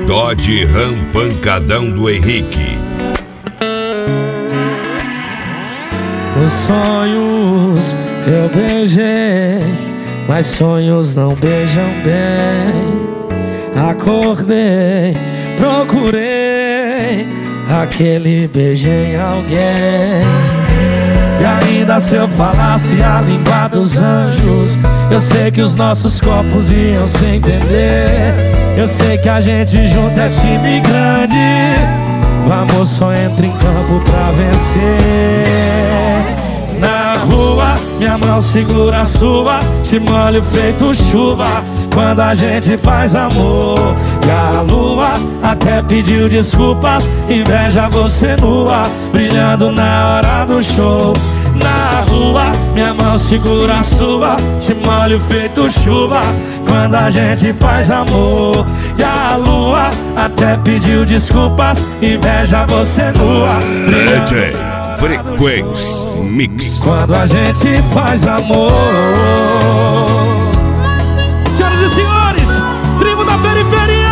Dodge Ram pancadão do Henrique. Os sonhos eu beijei, mas sonhos não beijam bem. Acordei, procurei aquele beijo em alguém. E ainda se eu falasse a língua dos anjos, eu sei que os nossos corpos iam se entender. Eu sei que a gente junto é time grande, o amor só entra em campo pra vencer. Na rua, minha mão segura a sua, te molho feito chuva quando a gente faz amor. E a lua até pediu desculpas, inveja você nua, brilhando na hora do show. Na rua, minha mão segura a sua, te molho feito chuva quando a gente faz amor. E a lua até pediu desculpas, inveja você nua, DJ Frequência Mix. quando a gente faz amor. Senhoras e senhores, tribo da periferia.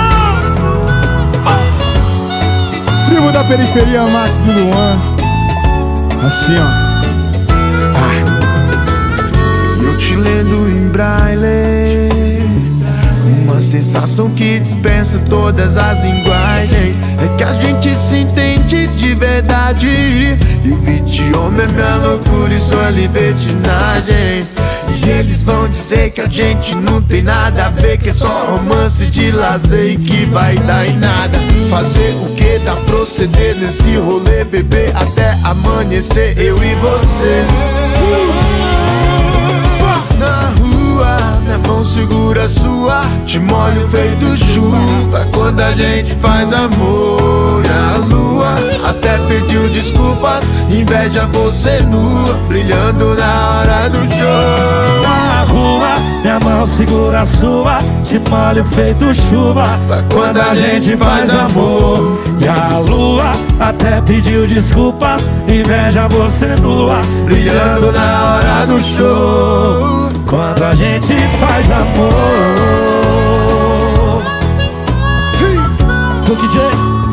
Tribo da periferia, Max e Luan. Assim, ó. Eu te lendo em braille, uma sensação que dispensa todas as linguagens. É que a gente se entende de verdade, e o idioma é minha loucura e sua libertinagem. E eles vão dizer que a gente não tem nada a ver, que é só romance de lazer e que vai dar em nada. Fazer o que dá proceder nesse rolê, beber até amanhecer, eu e você. Na rua, minha mão segura a sua, te molho feito chuva quando a gente faz amor. E a lua até pediu desculpas, inveja você nua, brilhando na hora do show. Na rua, minha mão segura a sua, te molho feito chuva quando a gente faz amor. E a lua até pediu desculpas, inveja você nua, brilhando na hora do show, quando a gente faz amor. Luke J.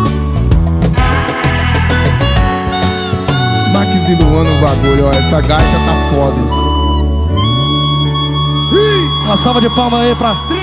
Max e Luan no bagulho, ó. Essa gaita tá foda. Uma salva de palmas aí pra